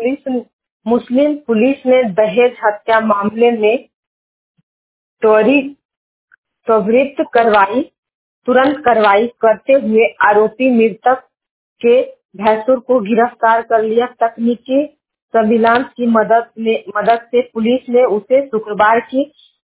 मुस्लिम police ने दहेज हत्या मामले में त्वरित त्वरित तुरंत कार्रवाई करते हुए आरोपी मृतक के भैंसुर को गिरफ्तार कर लिया। तकनीकी सर्विलांस की मदद से पुलिस ने उसे शुक्रवार की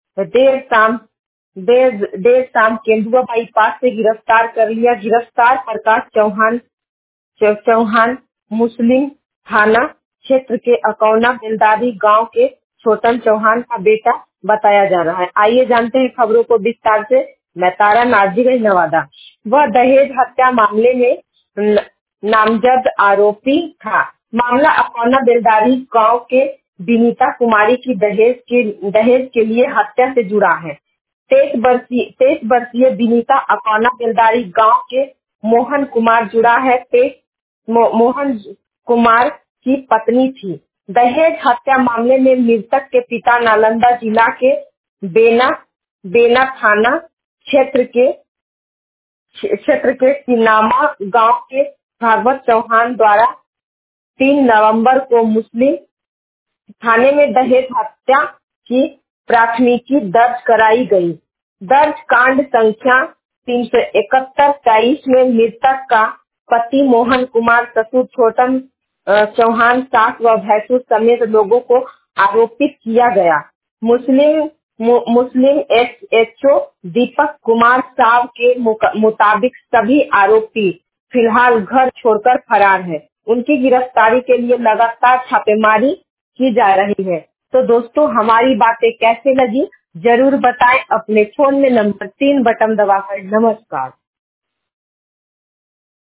देर शाम केंदुआ बाईपास से गिरफ्तार कर लिया। गिरफ्तार प्रकाश चौहान मुस्लिम थाना क्षेत्र के अकौना बेलदारी गांव के छोटन चौहान का बेटा बताया जा रहा है। आइए जानते हैं खबरों को विस्तार से। मैं तारा नाजिर नवादा। वह दहेज हत्या मामले में नामजद आरोपी था। मामला अकौना बेलदारी गांव के विनीता कुमारी की दहेज के लिए हत्या से जुड़ा है। 23 वर्षीय विनीता अकौना बेलदारी गांव के मोहन कुमार जुड़ा है। मोहन कुमार की पत्नी थी। दहेज हत्या मामले में मृतक के पिता नालंदा जिला के बेना थाना क्षेत्र के सिनामा गांव के भागवत चौहान द्वारा 3 नवंबर को मुस्लिम थाने में दहेज हत्या की प्राथमिकी दर्ज कराई गई। दर्ज कांड संख्या 371-23 में मृतक का पति मोहन कुमार, ससुर छोटन चौहान, सास व भैंसुर समेत लोगों को आरोपित किया गया। मुस्लिम एसएचओ दीपक कुमार साव के मुताबिक सभी आरोपी फिलहाल घर छोड़कर फरार है। उनकी गिरफ्तारी के लिए लगातार छापेमारी की जा रही है। तो दोस्तों, हमारी बातें कैसे लगी जरूर बताएं। अपने फोन में नंबर 3 बटन दबाकर। नमस्कार।